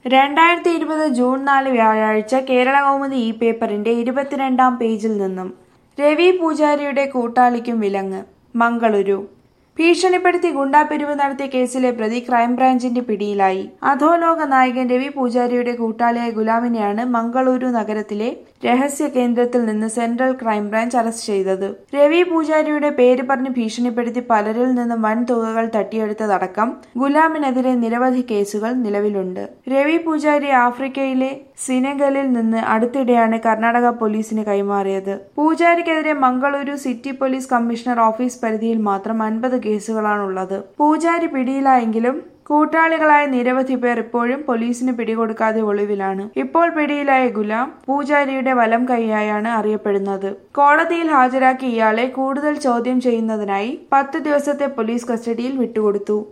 2020 June 4 വ്യാഴാഴ്ച കേരളകൗമുദി ഈ പേപ്പറിന്റെ 22-ാം പേജിൽ നിന്നും രവി പൂജാരിയുടെ കൂട്ടാളിക്കും വിലങ്ങ്. മംഗളുരു ഭീഷണിപ്പെടുത്തി ഗുണ്ടാപിരിവ് നടത്തിയ കേസിലെ പ്രതി ക്രൈംബ്രാഞ്ചിന്റെ പിടിയിലായി. അധോലോക നായകൻ രവി പൂജാരിയുടെ കൂട്ടാളിയായ ഗുലാമിനെയാണ് മംഗളൂരു നഗരത്തിലെ രഹസ്യ കേന്ദ്രത്തിൽ നിന്ന് സെൻട്രൽ ക്രൈംബ്രാഞ്ച് അറസ്റ്റ് ചെയ്തത്. രവി പൂജാരിയുടെ പേര് പറഞ്ഞ് ഭീഷണിപ്പെടുത്തി പലരിൽ നിന്നും വൻ തുകകൾ തട്ടിയെടുത്തതടക്കം ഗുലാമിനെതിരെ നിരവധി കേസുകൾ നിലവിലുണ്ട്. രവി പൂജാരി ആഫ്രിക്കയിലെ സിനെഗലിൽ നിന്ന് അടുത്തിടെയാണ് കർണാടക പോലീസിന് കൈമാറിയത്. പൂജാരിക്കെതിരെ Mangaluru city police commissioner office പരിധിയിൽ മാത്രം 50 കേസുകളാണുള്ളത്. പൂജാരി പിടിയിലായെങ്കിലും കൂട്ടാളികളായ നിരവധി പേർ ഇപ്പോഴും പോലീസിന് പിടികൊടുക്കാതെ ഒളിവിലാണ്. ഇപ്പോൾ പിടിയിലായ ഗുലാം പൂജാരിയുടെ വലം കൈയായാണ് അറിയപ്പെടുന്നത്. കോടതിയിൽ ഹാജരാക്കി ഇയാളെ കൂടുതൽ ചോദ്യം ചെയ്യുന്നതിനായി 10 ദിവസത്തെ പോലീസ് കസ്റ്റഡിയിൽ വിട്ടുകൊടുത്തു.